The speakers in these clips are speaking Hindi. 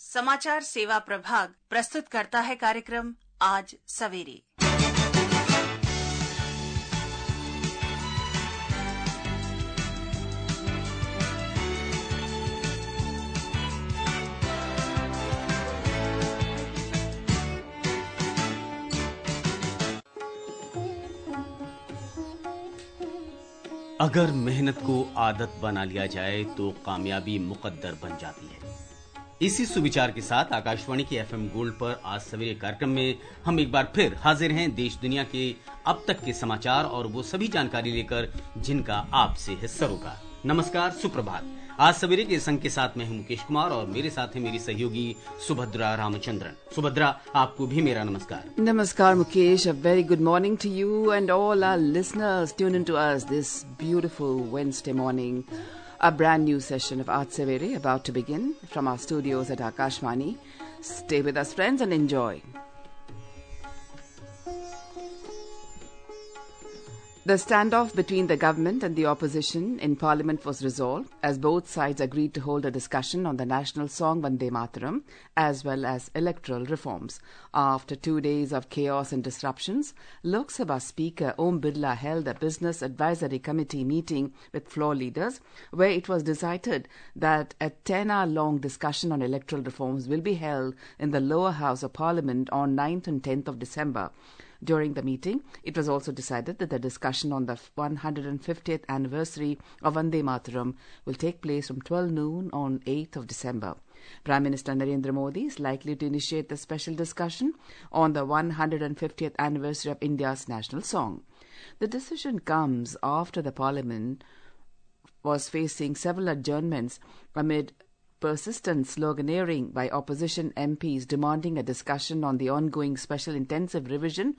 समाचार सेवा प्रभाग प्रस्तुत करता है कार्यक्रम आज सवेरे। अगर मेहनत को आदत बना लिया जाए तो कामयाबी मुकद्दर बन जाती है। इसी सुविचार के साथ आकाशवाणी के एफएम गोल्ड पर आज सवेरे कार्यक्रम में हम एक बार फिर हाजिर हैं देश दुनिया के अब तक के समाचार और वो सभी जानकारी लेकर जिनका आपसे है सरोकार। नमस्कार, सुप्रभात। आज सवेरे के संग के साथ मैं हूं मुकेश कुमार और मेरे साथ है मेरी सहयोगी सुभद्रा रामचंद्रन। सुभद्रा, आपको भी मेरा नमस्कार। Namaskar Mukesh, a very good morning to you and all our listeners tune in to us this beautiful Wednesday morning. A brand new session of Aaj Savere about to begin from our studios at Akashvani. Stay with us friends and enjoy. The standoff between the government and the opposition in Parliament was resolved as both sides agreed to hold a discussion on the national song Vande Mataram as well as electoral reforms. After 2 days of chaos and disruptions, Lok Sabha Speaker Om Birla held a Business Advisory Committee meeting with floor leaders where it was decided that a 10-hour-long discussion on electoral reforms will be held in the lower house of Parliament on 9th and 10th of December. During the meeting, it was also decided that the discussion on the 150th anniversary of Vande Mataram will take place from 12 noon on 8th of December. Prime Minister Narendra Modi is likely to initiate the special discussion on the 150th anniversary of India's national song. The decision comes after the Parliament was facing several adjournments amid persistent sloganeering by opposition MPs demanding a discussion on the ongoing Special Intensive Revision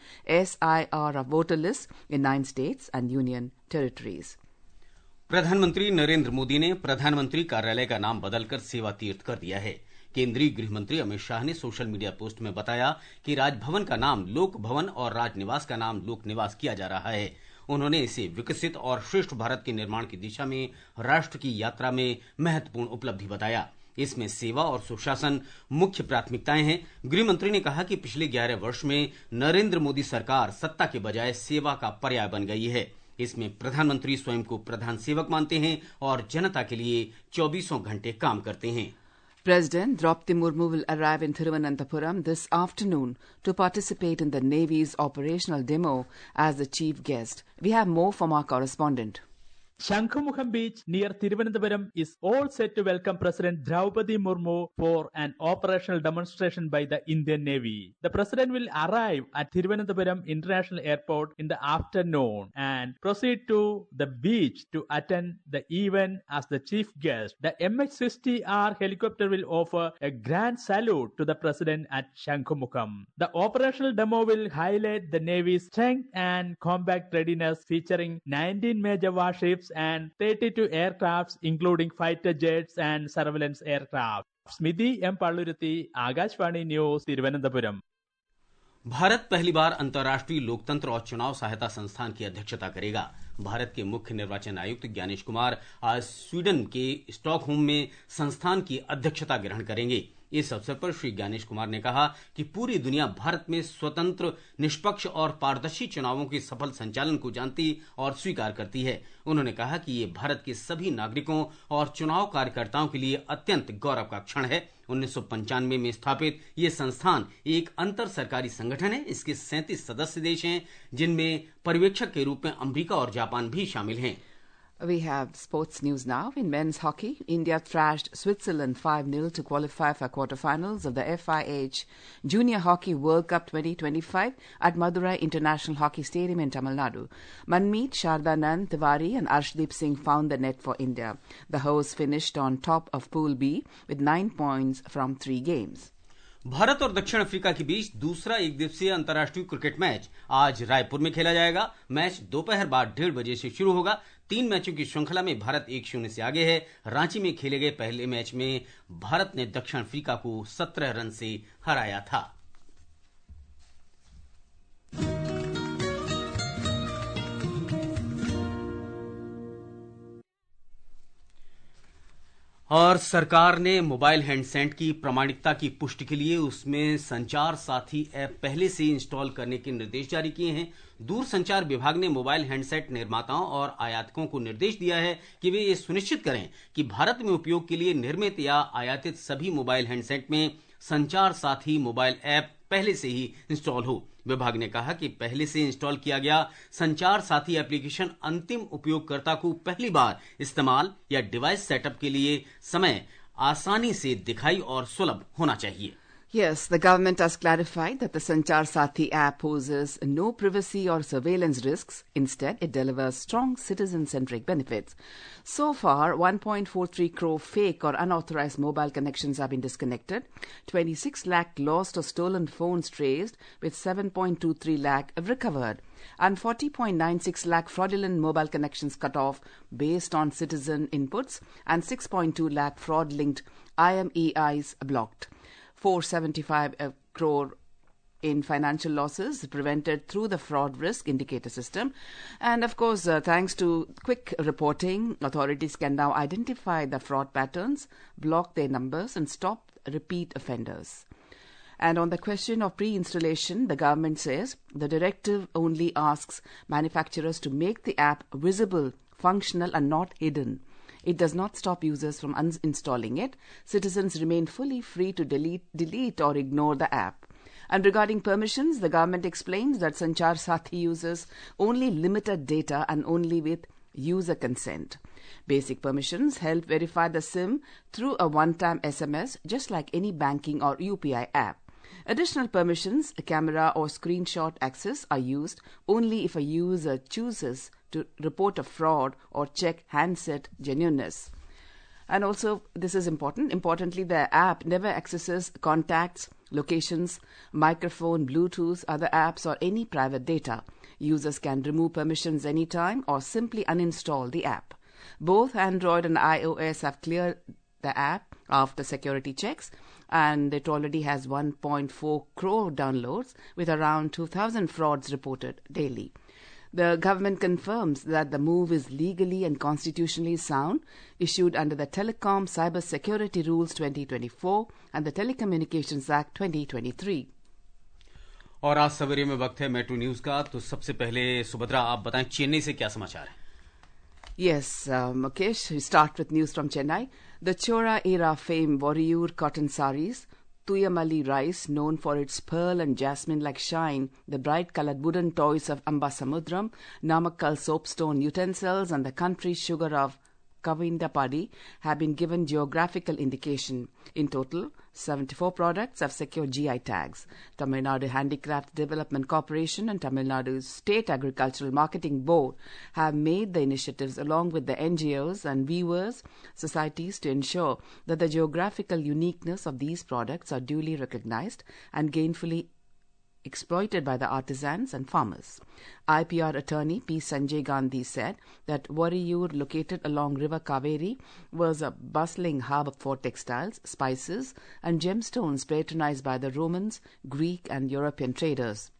SIR of voter lists in 9 states and union territories. प्रधानमंत्री नरेंद्र मोदी ने प्रधानमंत्री कार्यालय का नाम बदलकर सेवा तीर्थ कर दिया है। केंद्रीय गृह मंत्री अमित शाह ने सोशल मीडिया पोस्ट में बताया कि राजभवन का नाम लोक भवन और राजनिवास का नाम लोक निवास किया जा रहा है। उन्होंने इसे विकसित और श्रेष्ठ भारत के निर्माण की दिशा में राष्ट्र की यात्रा में महत्वपूर्ण उपलब्धि बताया। इसमें सेवा और सुशासन मुख्य प्राथमिकताएं हैं। गृह मंत्री ने कहा कि पिछले 11 वर्ष में नरेंद्र मोदी सरकार सत्ता के बजाय सेवा का पर्याय बन गई है। इसमें प्रधानमंत्री स्वयं को प्रधान सेवक मानते हैं और जनता के लिए 24 घंटे काम करते हैं। President Draupadi Murmu will arrive in Thiruvananthapuram this afternoon to participate in the Navy's operational demo as the chief guest. We have more from our correspondent. Shankumukham Beach near Thiruvananthapuram is all set to welcome President Draupadi Murmu for an operational demonstration by the Indian Navy. The President will arrive at Thiruvananthapuram International Airport in the afternoon and proceed to the beach to attend the event as the chief guest. The MH-60R helicopter will offer a grand salute to the President at Shankumukham. The operational demo will highlight the Navy's strength and combat readiness, featuring 19 major warships and 32 aircrafts including fighter jets and surveillance aircraft. Smidhi M. Palluruthi, Akashvani News, Thiruvananthapuram. Bharat पहली बार अंतर्राष्ट्रीय लोकतंत्र और चुनाव सहायता संस्थान की अध्यक्षता करेगा। भारत के मुख्य निर्वाचन आयुक्त ज्ञानेश कुमार आज स्वीडन के स्टॉकहोम में संस्थान की अध्यक्षता ग्रहण करेंगे। इस अवसर पर श्री ज्ञानेश कुमार ने कहा कि पूरी दुनिया भारत में स्वतंत्र, निष्पक्ष और पारदर्शी चुनावों के सफल संचालन को जानती और स्वीकार करती है। उन्होंने कहा कि ये भारत के सभी नागरिकों और चुनाव कार्यकर्ताओं के लिए अत्यंत गौरव का क्षण है। 1995 में स्थापित ये संस्थान एक अंतर सरकारी संगठन है। इसके 37 सदस्य देश हैं, जिनमें पर्यवेक्षक के रूप में अमेरिका और जापान भी शामिल हैं। We have sports news now. In men's hockey, India thrashed Switzerland 5-0 to qualify for quarterfinals of the FIH Junior Hockey World Cup 2025 at Madurai International Hockey Stadium in Tamil Nadu. Manmeet, Shardanand, Tiwari and Arshdeep Singh found the net for India. The hosts finished on top of Pool B with 9 points from 3 games. Bharat और दक्षिण अफ्रीका के बीच दूसरा एक दिवसीय अंतर्राष्ट्रीय क्रिकेट मैच आज रायपुर में खेला जाएगा। मैच दोपहर बाद 1:30 बजे से शुरू होगा। 3 मैचों की श्रृंखला में भारत 1-0 से आगे है। रांची में खेले गए पहले मैच में भारत ने दक्षिण अफ्रीका को 17 रन से हराया था। और सरकार ने मोबाइल हैंडसेट की प्रामाणिकता की पुष्टि के लिए उसमें संचार साथी ऐप पहले से इंस्टॉल करने के निर्देश जारी किए हैं। दूरसंचार विभाग ने मोबाइल हैंडसेट निर्माताओं और आयातकों को निर्देश दिया है कि वे ये सुनिश्चित करें कि भारत में उपयोग के लिए निर्मित या आयातित सभी मोबाइल हैंडसेट में संचार साथी मोबाइल ऐप पहले से ही इंस्टॉल हो। विभाग ने कहा कि पहले से इंस्टॉल किया गया संचार साथी एप्लीकेशन अंतिम उपयोगकर्ता को पहली बार इस्तेमाल या डिवाइस सेटअप के लिए समय आसानी से दिखाई और सुलभ होना चाहिए। Yes, the government has clarified that the Sanchar Sathi app poses no privacy or surveillance risks. Instead, it delivers strong citizen-centric benefits. So far, 1.43 crore fake or unauthorized mobile connections have been disconnected, 26 lakh lost or stolen phones traced, with 7.23 lakh recovered, and 40.96 lakh fraudulent mobile connections cut off based on citizen inputs, and 6.2 lakh fraud-linked IMEIs blocked. 475 crore in financial losses prevented through the fraud risk indicator system. And of course, thanks to quick reporting, authorities can now identify the fraud patterns, block their numbers, and stop repeat offenders. And on the question of pre-installation, the government says the directive only asks manufacturers to make the app visible, functional, and not hidden. It does not stop users from uninstalling it. Citizens remain fully free to delete or ignore the app. And regarding permissions, the government explains that Sanchar Sathi uses only limited data and only with user consent. Basic permissions help verify the SIM through a one-time SMS, just like any banking or UPI app. Additional permissions, camera or screenshot access, are used only if a user chooses to report a fraud or check handset genuineness. And also, this is important. Importantly, the app never accesses contacts, locations, microphone, Bluetooth, other apps, or any private data. Users can remove permissions anytime or simply uninstall the app. Both Android and iOS have cleared the app after security checks, and it already has 1.4 crore downloads with around 2,000 frauds reported daily. The government confirms that the move is legally and constitutionally sound, issued under the Telecom Cyber Security Rules 2024 and the Telecommunications Act 2023. और आज सवेरे में वक्त है मेट्रो न्यूज का। तो सबसे पहले सुभद्रा, आप बताएं चेन्नई से क्या समाचार है? Yes, Mukesh, we start with news from Chennai. The Chora era fame Warrior cotton saris, Tuyamali rice, known for its pearl and jasmine-like shine, the bright-colored wooden toys of Ambasamudram, Namakkal soapstone utensils, and the country sugar of Kavindapadi have been given geographical indication. In total, 74 products have secured GI tags. Tamil Nadu Handicraft Development Corporation and Tamil Nadu State Agricultural Marketing Board have made the initiatives along with the NGOs and weavers societies to ensure that the geographical uniqueness of these products are duly recognized and gainfully exploited by the artisans and farmers. IPR attorney P. Sanjay Gandhi said that Wariyur, located along River Kaveri, was a bustling hub for textiles, spices, and gemstones patronized by the Romans, Greek, and European traders.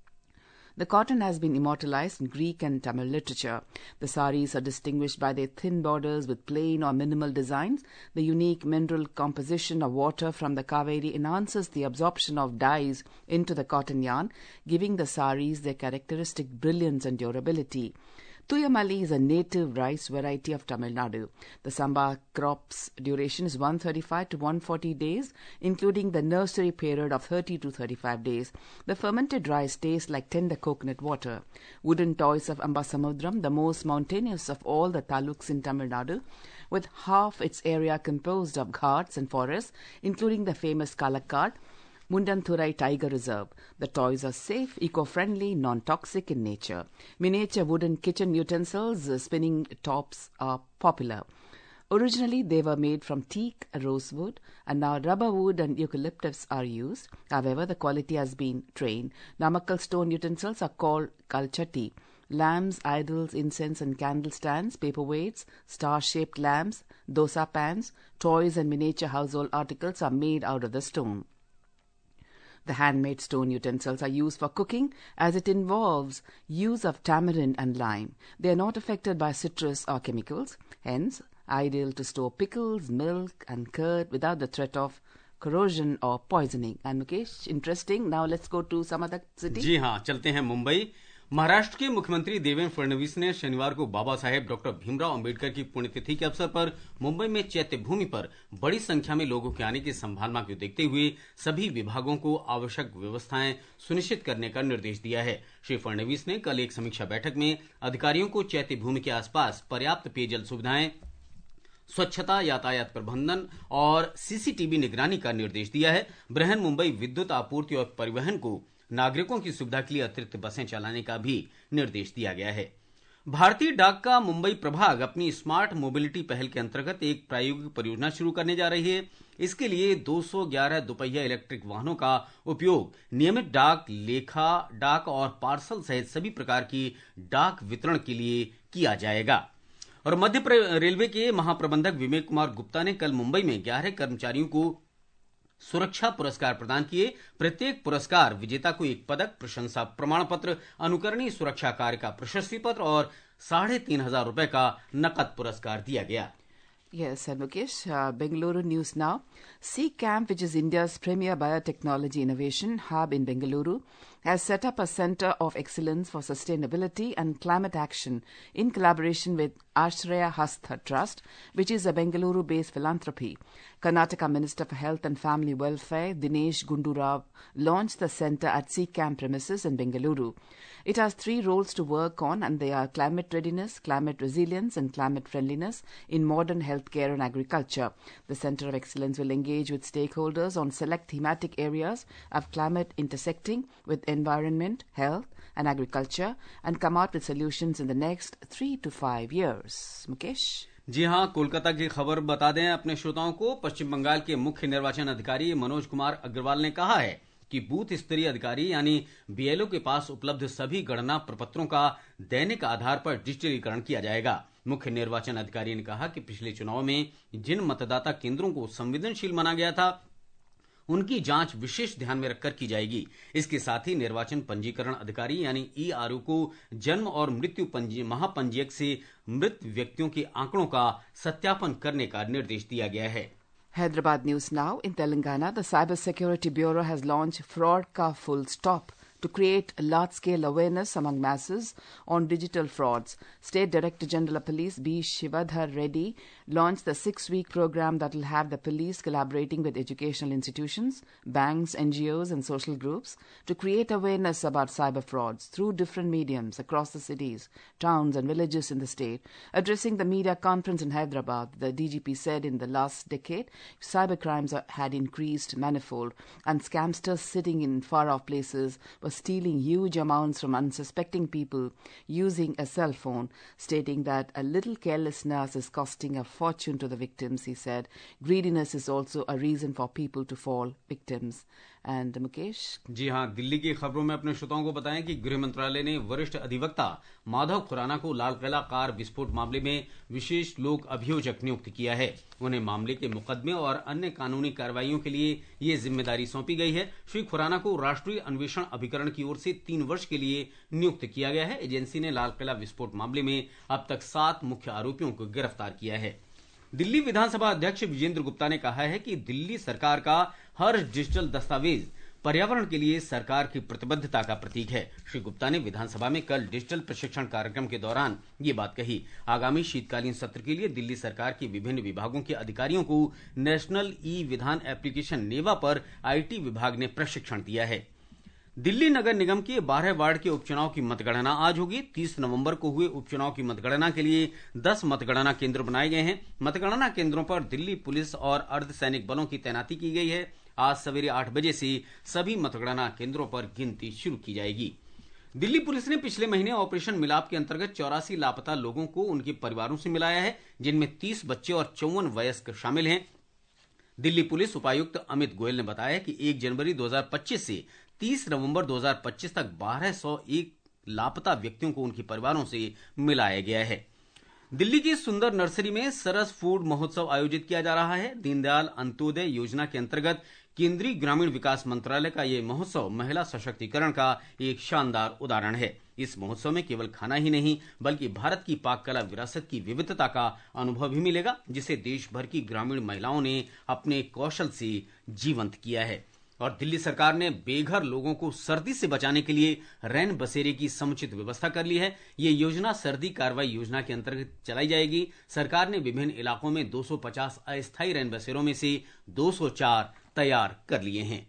The cotton has been immortalized in Greek and Tamil literature. The saris are distinguished by their thin borders with plain or minimal designs. The unique mineral composition of water from the Kaveri enhances the absorption of dyes into the cotton yarn, giving the saris their characteristic brilliance and durability. Tuyamali is a native rice variety of Tamil Nadu. The samba crop's duration is 135 to 140 days, including the nursery period of 30 to 35 days. The fermented rice tastes like tender coconut water. Wooden toys of Ambasamudram, the most mountainous of all the taluks in Tamil Nadu, with half its area composed of ghats and forests, including the famous Kalakkad, Mundanthurai Tiger Reserve. The toys are safe, eco-friendly, non-toxic in nature. Miniature wooden kitchen utensils, spinning tops are popular. Originally, they were made from teak, rosewood, and now rubber wood and eucalyptus are used. However, the quality has been trained. Namakkal stone utensils are called kalchatti. Lamps, idols, incense and candle stands, paperweights, star-shaped lamps, dosa pans, toys and miniature household articles are made out of the stone. The handmade stone utensils are used for cooking as it involves use of tamarind and lime. They are not affected by citrus or chemicals. Hence, ideal to store pickles, milk, and curd without the threat of corrosion or poisoning. And Mukesh, interesting. Now let's go to some other city. जी हाँ, चलते हैं मुंबई। महाराष्ट्र के मुख्यमंत्री देवेंद्र फडणवीस ने शनिवार को बाबा साहेब डॉक्टर भीमराव अंबेडकर की पुण्यतिथि के अवसर पर मुंबई में चैत्य भूमि पर बड़ी संख्या में लोगों के आने की संभावना को देखते हुए सभी विभागों को आवश्यक व्यवस्थाएं सुनिश्चित करने का निर्देश दिया है। श्री फडणवीस ने कल एक समीक्षा बैठक में अधिकारियों को चैत्य भूमि के आसपास पर्याप्त पेयजल सुविधाएं, स्वच्छता, यातायात प्रबंधन और सीसीटीवी निगरानी का निर्देश दिया है। बृहन मुंबई विद्युत आपूर्ति और परिवहन को नागरिकों की सुविधा के लिए अतिरिक्त बसें चलाने का भी निर्देश दिया गया है। भारतीय डाक का मुंबई प्रभाग अपनी स्मार्ट मोबिलिटी पहल के अंतर्गत एक प्रायोगिक परियोजना शुरू करने जा रही है। इसके लिए 211 दोपहिया इलेक्ट्रिक वाहनों का उपयोग नियमित डाक, लेखा डाक और पार्सल सहित सभी प्रकार की डाक वितरण के लिए किया जाएगा। और मध्य रेलवे के महाप्रबंधक विवेक कुमार गुप्ता ने कल मुंबई में 11 कर्मचारियों को सुरक्षा पुरस्कार प्रदान किए। प्रत्येक पुरस्कार विजेता को एक पदक, प्रशंसा प्रमाण पत्र, अनुकरणीय सुरक्षा कार्य का प्रशस्ति पत्र और 3,500 रुपए का नकद पुरस्कार दिया गया। Yes, and Mukesh, Bengaluru news now. C-Camp, which is India's premier biotechnology innovation hub in Bengaluru, has set up a Center of Excellence for Sustainability and Climate Action in collaboration with Ashraya Hastha Trust, which is a Bengaluru-based philanthropy. Karnataka Minister for Health and Family Welfare, Dinesh Gundurao, launched the center at C-Camp premises in Bengaluru. It has 3 roles to work on, and they are climate readiness, climate resilience, and climate friendliness in modern healthcare and agriculture. The Center of Excellence will engage with stakeholders on select thematic areas of climate intersecting with environment, health, and agriculture, and come out with solutions in the next 3 to 5 years. Mukesh? जी हाँ, कोलकाता की खबर बता दें अपने श्रोताओं को। पश्चिम बंगाल के मुख्य निर्वाचन अधिकारी मनोज कुमार अग्रवाल ने कहा है कि बूथ स्तरीय अधिकारी यानी बीएलओ के पास उपलब्ध सभी गणना प्रपत्रों का दैनिक आधार पर डिजिटलीकरण किया जाएगा। मुख्य निर्वाचन अधिकारी ने कहा कि पिछले चुनाव में जिन मतदाता केंद्रों को संवेदनशील माना गया था, उनकी जांच विशेष ध्यान में रखकर की जाएगी। इसके साथ ही निर्वाचन पंजीकरण अधिकारी यानी ईआरओ को जन्म और मृत्यु महापंजीयक से मृत व्यक्तियों के आंकड़ों का सत्यापन करने का निर्देश दिया गया है। Hyderabad news now. In Telangana, the Cyber Security Bureau has launched Fraud Ka Full Stop to create large-scale awareness among masses on digital frauds. State Director General of Police B. Shivadhar Reddy launched the 6-week program that will have the police collaborating with educational institutions, banks, NGOs and social groups to create awareness about cyber frauds through different mediums across the cities, towns and villages in the state. Addressing the media conference in Hyderabad, the DGP said in the last decade, cybercrimes had increased manifold and scamsters sitting in far-off places were stealing huge amounts from unsuspecting people using a cell phone, stating that a little carelessness is costing a fortune to the victims, he said. Greediness is also a reason for people to fall victims. And Mukesh? जी हाँ, दिल्ली की खबरों में अपने श्रोताओं को बताएं कि गृह मंत्रालय ने वरिष्ठ अधिवक्ता माधव खुराना को लाल किला कार विस्फोट मामले में विशेष लोक अभियोजक नियुक्त किया है। उन्हें मामले के मुकदमे और अन्य कानूनी कार्रवाइयों के लिए ये जिम्मेदारी सौंपी गई है। श्री खुराना को राष्ट्रीय अन्वेषण अभिकरण की ओर से 3 वर्ष के लिए नियुक्त किया गया है। एजेंसी ने लाल किला विस्फोट मामले में अब तक 7 मुख्य आरोपियों को गिरफ्तार किया है। दिल्ली विधानसभा अध्यक्ष विजेंद्र गुप्ता ने कहा है कि दिल्ली सरकार का हर डिजिटल दस्तावेज पर्यावरण के लिए सरकार की प्रतिबद्धता का प्रतीक है। श्री गुप्ता ने विधानसभा में कल डिजिटल प्रशिक्षण कार्यक्रम के दौरान ये बात कही। आगामी शीतकालीन सत्र के लिए दिल्ली सरकार के विभिन्न विभागों के अधिकारियों को नेशनल ई विधान एप्लीकेशन नेवा पर आईटी विभाग ने प्रशिक्षण दिया है। दिल्ली नगर निगम के 12 वार्ड के उपचुनाव की मतगणना आज होगी। 30 नवंबर को हुए उपचुनाव की मतगणना के लिए 10 मतगणना केंद्र बनाए गए हैं। मतगणना केंद्रों पर दिल्ली पुलिस और अर्धसैनिक बलों की तैनाती की गई है। आज सवेरे 8 बजे से सभी मतगणना केंद्रों पर गिनती शुरू की जाएगी। दिल्ली पुलिस ने पिछले महीने ऑपरेशन मिलाप के अंतर्गत 84 लापता लोगों को उनके परिवारों से मिलाया है, जिनमें 30 बच्चे और 54 वयस्क शामिल हैं। दिल्ली पुलिस उपायुक्त अमित गोयल ने बताया कि 1 जनवरी 2025 से 30 नवंबर 2025 तक 1201 लापता व्यक्तियों को उनके परिवारों से मिलाया गया है। दिल्ली की सुंदर नर्सरी में सरस फूड महोत्सव आयोजित किया जा रहा है। दीनदयाल अंत्योदय योजना के अंतर्गत केंद्रीय ग्रामीण विकास मंत्रालय का ये महोत्सव महिला सशक्तिकरण का एक शानदार उदाहरण है। इस महोत्सव में केवल खाना ही नहीं बल्कि भारत की पाक कला विरासत की विविधता का अनुभव भी मिलेगा, जिसे देश भर की ग्रामीण महिलाओं ने अपने कौशल से जीवंत किया है। और दिल्ली सरकार ने बेघर लोगों को सर्दी से बचाने के लिए रैन बसेरे की समुचित व्यवस्था कर ली है। ये योजना सर्दी कार्रवाई योजना के अंतर्गत चलाई जाएगी। सरकार ने विभिन्न इलाकों में 250 अस्थायी रैन बसेरों में से 204 तैयार कर लिए हैं।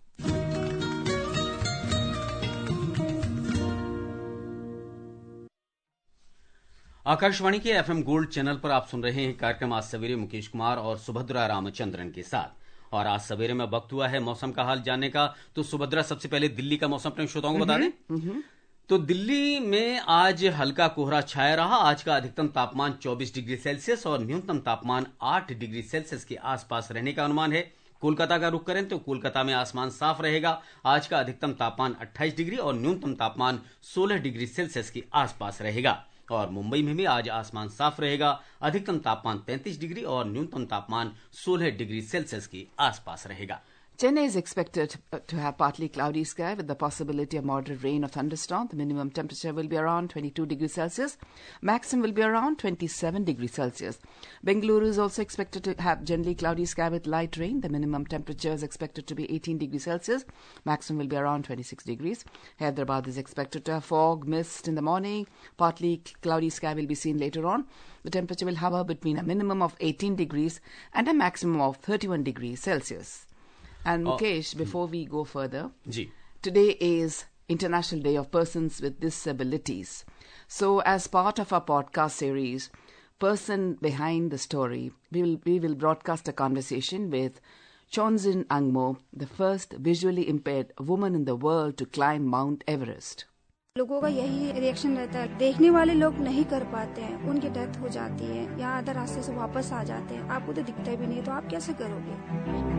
आकाशवाणी के एफएम गोल्ड चैनल पर आप सुन रहे हैं कार्यक्रम आज सवेरे मुकेश कुमार और सुभद्रा रामचंद्रन के साथ। और आज सवेरे में वक्त हुआ है मौसम का हाल जानने का। तो सुभद्रा, सबसे पहले दिल्ली का मौसम अपने श्रोताओं को बता दें। तो दिल्ली में आज हल्का कोहरा छाया रहा। आज का अधिकतम तापमान 24 डिग्री सेल्सियस और न्यूनतम तापमान 8 डिग्री सेल्सियस के आसपास रहने का अनुमान है। कोलकाता का रुख करें तो कोलकाता में आसमान साफ रहेगा। आज का अधिकतम तापमान 28 डिग्री और न्यूनतम तापमान 16 डिग्री सेल्सियस के आसपास रहेगा। और मुंबई में भी आज आसमान साफ रहेगा। अधिकतम तापमान 33 डिग्री और न्यूनतम तापमान 16 डिग्री सेल्सियस के आसपास रहेगा। Chennai is expected to have partly cloudy sky with the possibility of moderate rain or thunderstorm. The minimum temperature will be around 22 degrees Celsius. Maximum will be around 27 degrees Celsius. Bengaluru is also expected to have generally cloudy sky with light rain. The minimum temperature is expected to be 18 degrees Celsius. Maximum will be around 26 degrees. Hyderabad is expected to have fog, mist in the morning. Partly cloudy sky will be seen later on. The temperature will hover between a minimum of 18 degrees and a maximum of 31 degrees Celsius. And Mukesh, before we go further, today is International Day of Persons with Disabilities. So as part of our podcast series, Person Behind the Story, we will broadcast a conversation with Chonzin Angmo, the first visually impaired woman in the world to climb Mount Everest. लोगों का यही रिएक्शन रहता है, देखने वाले लोग नहीं कर पाते हैं, उनकी डेथ हो जाती है या आधा रास्ते से वापस आ जाते हैं। आपको तो दिखता भी नहीं, तो आप कैसे करोगे?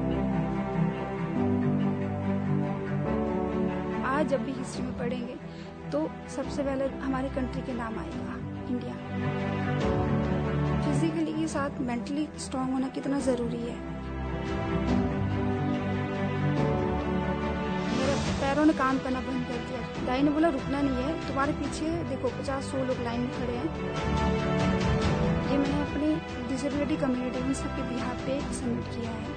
आज जब भी हिस्ट्री में पढ़ेंगे तो सबसे पहले हमारी कंट्री के नाम आएगा, इंडिया। फिजिकली के साथ मेंटली स्ट्रांग होना कितना जरूरी है। मेरे पैरों ने काम करना बंद कर दिया। दाई ने बोला रुकना नहीं है, तुम्हारे पीछे देखो 50-100 लोग लाइन में खड़े हैं। ये मैंने अपनी डिसेबिलिटी कम्युनिटी में सबके बिहार पे सबमिट किया है।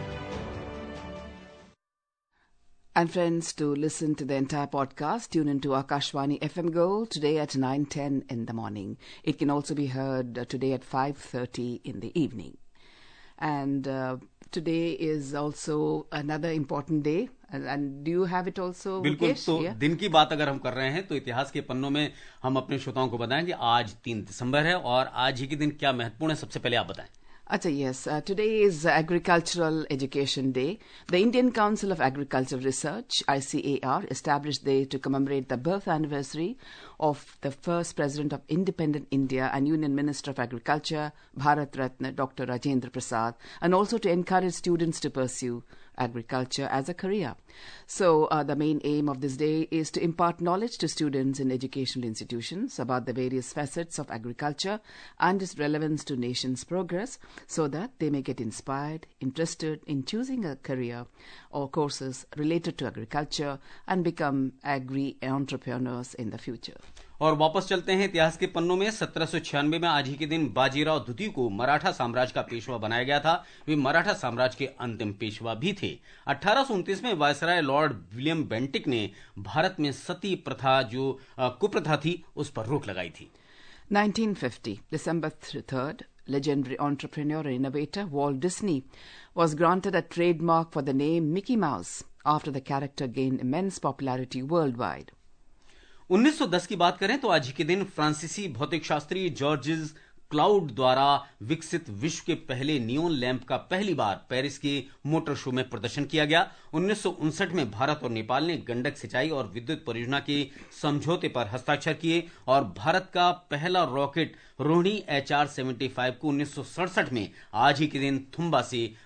And friends, to listen to the entire podcast, tune into Akashvani FM Gold today at 9:10 in the morning. It can also be heard today at 5:30 in the evening. And today is also another important day. And do you have it also? बिल्कुल। Mukesh? तो Yeah? दिन की बात अगर हम कर रहे हैं तो इतिहास के पन्नों में हम अपने श्रोताओं को बताएं कि आज 3 दिसंबर है और आज ही के दिन क्या महत्वपूर्ण है, सबसे पहले आप बताएं। Acha, yes. Today is Agricultural Education Day. The Indian Council of Agricultural Research, ICAR, established day to commemorate the birth anniversary of the first President of Independent India and Union Minister of Agriculture, Bharat Ratna, Dr. Rajendra Prasad, and also to encourage students to pursue agriculture as a career. So the main aim of this day is to impart knowledge to students in educational institutions about the various facets of agriculture and its relevance to nation's progress, so that they may get inspired, interested in choosing a career or courses related to agriculture and become agri-entrepreneurs in the future. और वापस चलते हैं इतिहास के पन्नों में। 1796 में आज ही के दिन बाजीराव द्वितीय को मराठा साम्राज्य का पेशवा बनाया गया था। वे मराठा साम्राज्य के अंतिम पेशवा भी थे। 1829 में वायसराय लॉर्ड विलियम बेंटिक ने भारत में सती प्रथा, जो कुप्रथा थी, उस पर रोक लगाई थी। 1950, December 3rd, legendary entrepreneur and innovator Walt Disney was granted a trademark for the name Mickey Mouse after the character gained immense popularity worldwide. 1910 की बात करें तो आज ही के दिन फ्रांसीसी भौतिक शास्त्री जॉर्जेस क्लाउड द्वारा विकसित विश्व के पहले नियोन लैंप का पहली बार पेरिस के मोटर शो में प्रदर्शन किया गया। 1959 में भारत और नेपाल ने गंडक सिंचाई और विद्युत परियोजना के समझौते पर हस्ताक्षर किए और भारत का पहला रॉकेट रोहिणी HR-75 को 1967 में आज ही के दिन थुम्बा से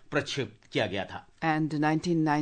प्रक्षेपित किया गया था। And in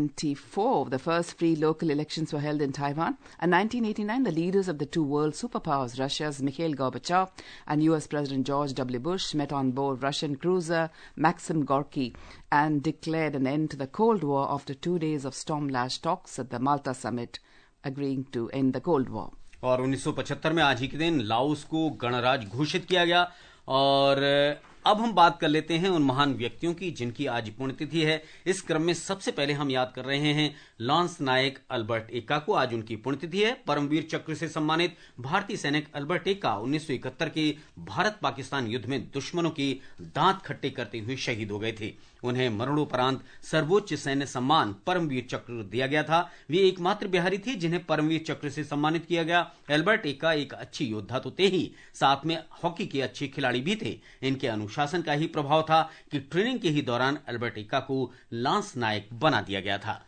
1994, the first free local elections were held in Taiwan. And 1989, the leaders of the two world superpowers, Russia's Mikhail Gorbachev and US President George W. Bush, met on board Russian cruiser Maxim Gorky and declared an end to the Cold War after 2 days of storm-lashed talks at the Malta summit, agreeing to end the Cold War. और 1975 में आज ही के दिन लाओस को गणराज्य घोषित किया गया। और अब हम बात कर लेते हैं उन महान व्यक्तियों की जिनकी आज पुण्यतिथि है। इस क्रम में सबसे पहले हम याद कर रहे हैं लांस नायक अल्बर्ट एक्का को। आज उनकी पुण्यतिथि है। परमवीर चक्र से सम्मानित भारतीय सैनिक अल्बर्ट एक्का 1971 के भारत पाकिस्तान युद्ध में दुश्मनों के दांत खट्टे करते हुए शहीद हो गए थे। उन्हें मरणोपरांत सर्वोच्च सैन्य सम्मान परमवीर चक्र दिया गया था। वे एकमात्र बिहारी थे जिन्हें परमवीर चक्र से सम्मानित किया गया। अल्बर्ट एक्का एक अच्छे योद्धा तो थे ही, साथ में हॉकी के अच्छे खिलाड़ी भी थे। इनके अनुशासन का ही प्रभाव था कि ट्रेनिंग के ही दौरान अल्बर्ट एक्का को लांस नायक बना दिया गया था।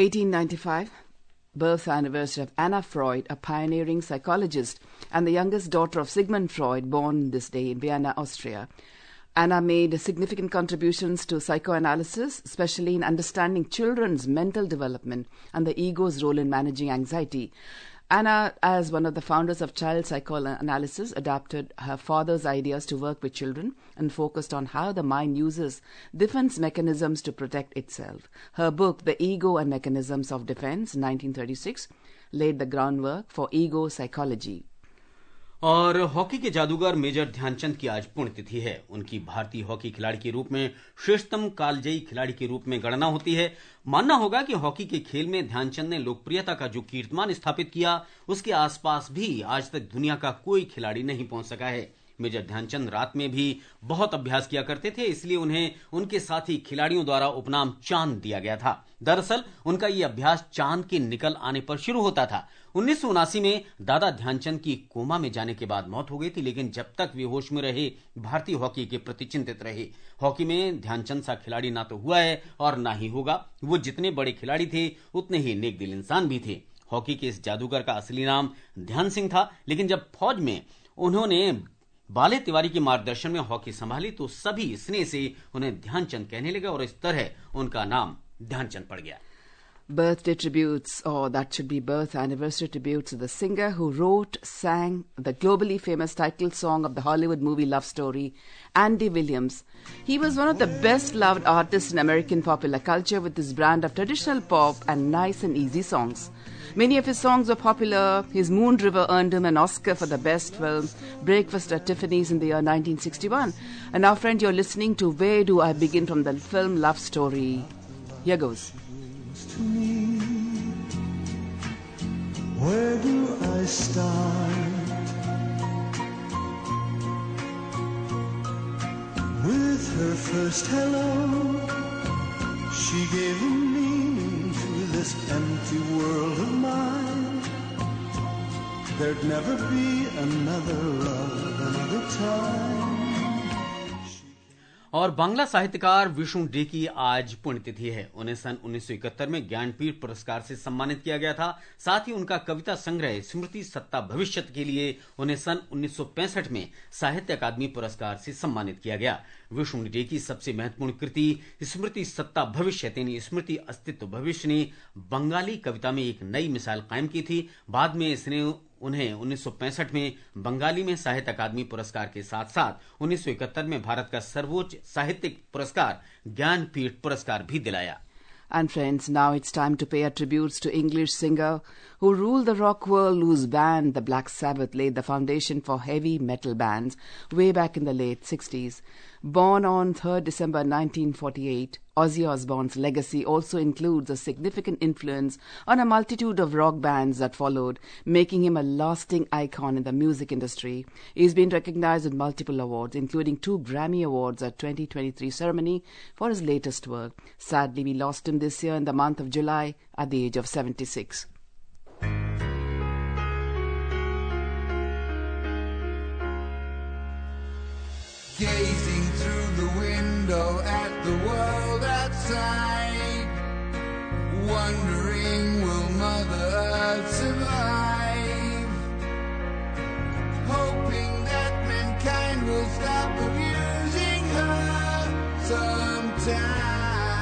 1895, birth anniversary of Anna Freud, a pioneering psychologist and the youngest daughter of Sigmund Freud, born this day in Vienna, Austria. Anna made significant contributions to psychoanalysis, especially in understanding children's mental development and the ego's role in managing anxiety. Anna, as one of the founders of child psychoanalysis, adapted her father's ideas to work with children and focused on how the mind uses defense mechanisms to protect itself. Her book, The Ego and Mechanisms of Defense, 1936, laid the groundwork for ego psychology. और हॉकी के जादूगर मेजर ध्यानचंद की आज पुण्यतिथि है। उनकी भारतीय हॉकी खिलाड़ी के रूप में श्रेष्ठतम कालजयी खिलाड़ी के रूप में गणना होती है। मानना होगा कि हॉकी के खेल में ध्यानचंद ने लोकप्रियता का जो कीर्तिमान स्थापित किया, उसके आसपास भी आज तक दुनिया का कोई खिलाड़ी नहीं पहुंच सका है। मेजर ध्यानचंद रात में भी बहुत अभ्यास किया करते थे, इसलिए उन्हें उनके साथी खिलाड़ियों द्वारा उपनाम चांद दिया गया था। दरअसल उनका ये अभ्यास चांद के निकल आने पर शुरू होता था। 1979 में दादा ध्यानचंद की कोमा में जाने के बाद मौत हो गई थी, लेकिन जब तक वे होश में रहे भारतीय हॉकी के प्रति चिंतित रहे। हॉकी में ध्यानचंद सा खिलाड़ी ना तो हुआ है और ना ही होगा। वो जितने बड़े खिलाड़ी थे उतने ही नेक दिल इंसान भी थे। हॉकी के इस जादूगर का असली नाम ध्यान सिंह था, लेकिन जब फौज में उन्होंने बाले तिवारी के मार्गदर्शन में हॉकी संभाली तो सभी स्नेह से उन्हें ध्यानचंद कहने लगे और इस तरह उनका नाम ध्यानचंद पड़ गया। Birthday tributes, or that should be birth anniversary tributes, to the singer who wrote, sang the globally famous title song of the Hollywood movie Love Story, Andy Williams. He was one of the best loved artists in American popular culture with his brand of traditional pop and nice and easy songs. Many of his songs were popular. His Moon River earned him an Oscar for the best film, Breakfast at Tiffany's, in the year 1961. And now, friend, you're listening to Where Do I Begin from the film Love Story. Here goes. Where do I start? With her first hello, she gave a meaning to this empty world of mine. There'd never be another love, another time. और बांग्ला साहित्यकार विष्णु डे की आज पुण्यतिथि है। उन्हें सन 1971 में ज्ञानपीठ पुरस्कार से सम्मानित किया गया था। साथ ही उनका कविता संग्रह स्मृति सत्ता भविष्यत के लिए उन्हें सन 1965 में साहित्य अकादमी पुरस्कार से सम्मानित किया गया। विष्णु डे की सबसे महत्वपूर्ण कृति स्मृति सत्ता भविष्यत यानी स्मृति अस्तित्व भविष्य ने बंगाली कविता में एक नई मिसाल कायम की थी। बाद में इसने उन्हें 1965 में बंगाली में साहित्य अकादमी पुरस्कार के साथ साथ 1971 में भारत का सर्वोच्च साहित्यिक पुरस्कार ज्ञानपीठ पुरस्कार भी दिलाया। And friends, now it's time to pay our tributes to English singer who ruled the rock world, whose band, the Black Sabbath, laid the foundation for heavy metal bands way back in the late 60s. Born on 3rd December 1948, Ozzy Osbourne's legacy also includes a significant influence on a multitude of rock bands that followed, making him a lasting icon in the music industry. He's been recognized with multiple awards, including 2 Grammy Awards at 2023 ceremony for his latest work. Sadly, we lost him this year in the month of July at the age of 76. Gazing through the window at the world outside, wondering will Mother Earth survive, hoping that mankind will stop abusing her sometime.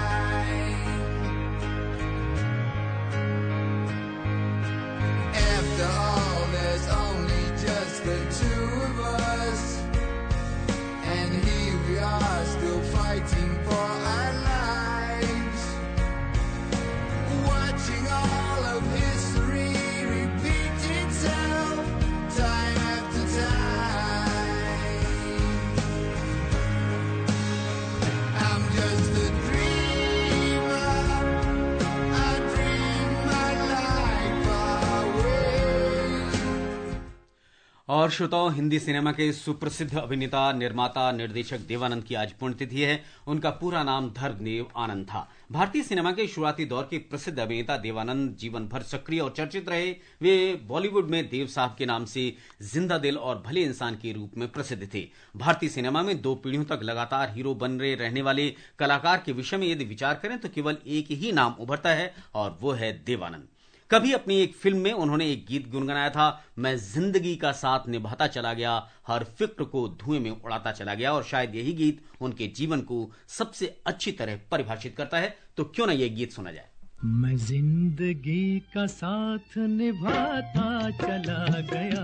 और श्रोताओं, हिंदी सिनेमा के सुप्रसिद्ध अभिनेता, निर्माता, निर्देशक देवानंद की आज पुण्यतिथि है। उनका पूरा नाम धर्मदेव आनंद था। भारतीय सिनेमा के शुरुआती दौर के प्रसिद्ध अभिनेता देवानंद जीवन भर सक्रिय और चर्चित रहे। वे बॉलीवुड में देव साहब के नाम से जिंदा दिल और भले इंसान के रूप में प्रसिद्ध थे। भारतीय सिनेमा में 2 पीढ़ियों तक लगातार हीरो बन रहे रहने वाले कलाकार के विषय में यदि विचार करें तो केवल एक ही नाम उभरता है और वो है देवानंद। कभी अपनी एक फिल्म में उन्होंने एक गीत गुनगुनाया था, मैं जिंदगी का साथ निभाता चला गया, हर फिक्र को धुएं में उड़ाता चला गया। और शायद यही गीत उनके जीवन को सबसे अच्छी तरह परिभाषित करता है। तो क्यों ना ये गीत सुना जाए। मैं जिंदगी का साथ निभाता चला गया,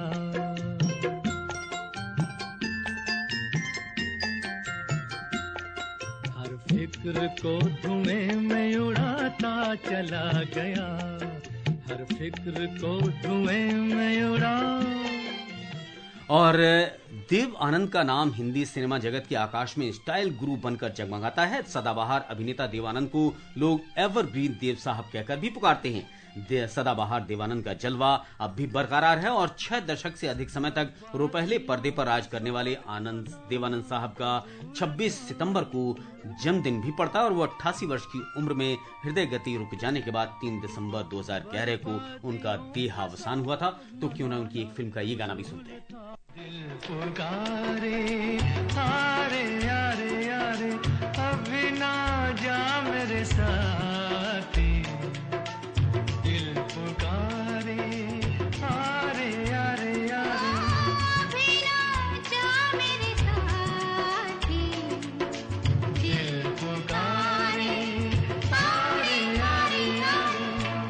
हर फिक्र को धुएं में उड़ाता चला गया, हर फिक्र को धुएं में उड़ा। और देव आनंद का नाम हिंदी सिनेमा जगत के आकाश में स्टाइल गुरु बनकर जगमगाता है। सदाबहार अभिनेता देवानंद को लोग एवरग्रीन देव साहब कहकर भी पुकारते हैं। सदाबहार देवानंद का जलवा अब भी बरकरार है और 6 दशक से अधिक समय तक रुपहले पर्दे पर राज करने वाले देवानंद साहब का 26 सितंबर को जन्मदिन भी पड़ता है और वो 88 वर्ष की उम्र में हृदय गति रुक जाने के बाद 3 दिसंबर 2011 को उनका देहावसान हुआ था। तो क्यों ना उनकी एक फिल्म का ये गाना भी सुनते हैं। दिल पुकारे आरे आरे आरे, अभी ना जा मेरे साथी, दिल पुकारे आरे आरे आरे, अभी ना जा मेरे साथी, दिल पुकारे आरे आरे आरे।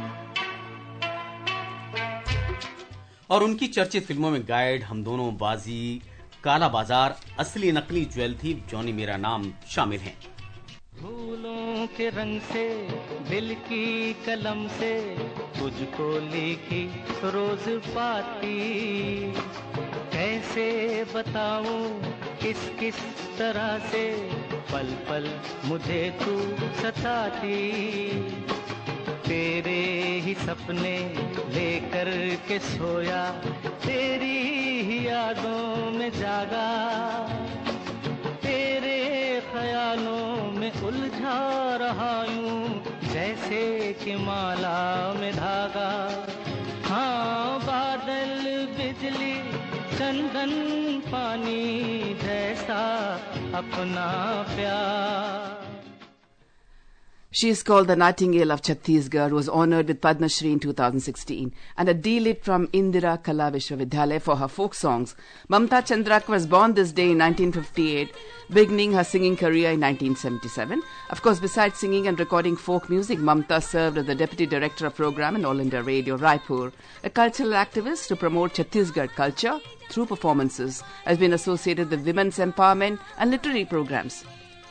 और उनकी चर्चित फिल्मों में गाइड, हम दोनों, बाजी, काला बाजार, असली नकली ज्वेल थी, जॉनी मेरा नाम शामिल हैं। फूलों के रंग से, दिल की कलम से, तुझको लिखी रोज पाती, कैसे बताऊं किस किस तरह से, पल पल मुझे तू सताती, तेरे ही सपने लेकर के सोया, तेरी ही यादों में जागा, तेरे ख्यालों में उलझा रहा यूं, जैसे कि माला में धागा। हाँ, बादल, बिजली, चंदन, पानी जैसा अपना प्यार। She is called the Nightingale of Chhattisgarh, was honoured with Padma Shri in 2016, and a D.Litt from Indira Kala Vishwavidyalaya for her folk songs. Mamta Chandrak was born this day in 1958, beginning her singing career in 1977. Of course, besides singing and recording folk music, Mamta served as the Deputy Director of Program in All India Radio, Raipur. A cultural activist to promote Chhattisgarh culture through performances, has been associated with women's empowerment and literary programs.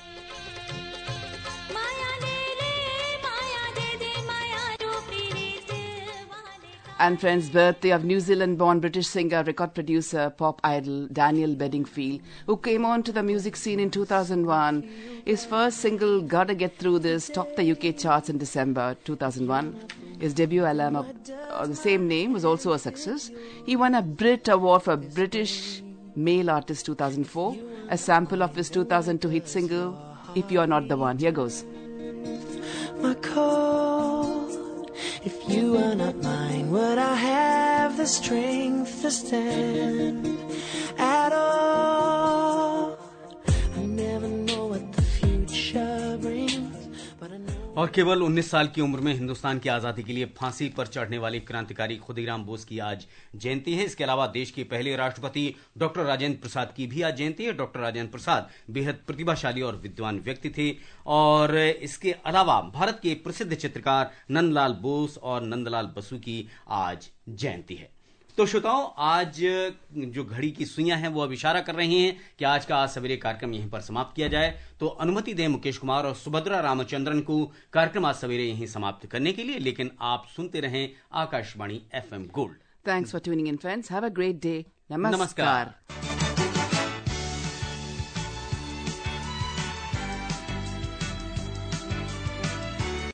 And friends, birthday of New Zealand-born British singer, record producer, pop idol Daniel Bedingfield, who came on to the music scene in 2001. His first single, Gotta Get Through This, topped the UK charts in December 2001. His debut album of the same name was also a success. He won a Brit Award for British Male Artist 2004, a sample of his 2002 hit single, If You're Not the One. Here goes. My call, if you are not mine, would I have the strength to stand at all? I never know what the future brings, but I know. और केवल 19 साल की उम्र में हिंदुस्तान की आजादी के लिए फांसी पर चढ़ने वाले क्रांतिकारी खुदीराम बोस की आज जयंती है। इसके अलावा देश के पहले राष्ट्रपति डॉक्टर राजेंद्र प्रसाद की भी आज जयंती है। डॉक्टर राजेंद्र प्रसाद बेहद प्रतिभाशाली और विद्वान व्यक्ति थे। और इसके अलावा भारत के प्रसिद्ध चित्रकार नंदलाल बोस और नंदलाल बसु की आज जयंती है। तो श्रोताओं, आज जो घड़ी की सुइयां हैं वो अब इशारा कर रही हैं कि आज का आज सवेरे कार्यक्रम यहीं पर समाप्त किया जाए। तो अनुमति दें मुकेश कुमार और सुभद्रा रामचंद्रन को कार्यक्रम आज सवेरे यहीं समाप्त करने के लिए, लेकिन आप सुनते रहें Akashvani FM gold. Thanks for tuning in, friends. Have a great day. Namaskar.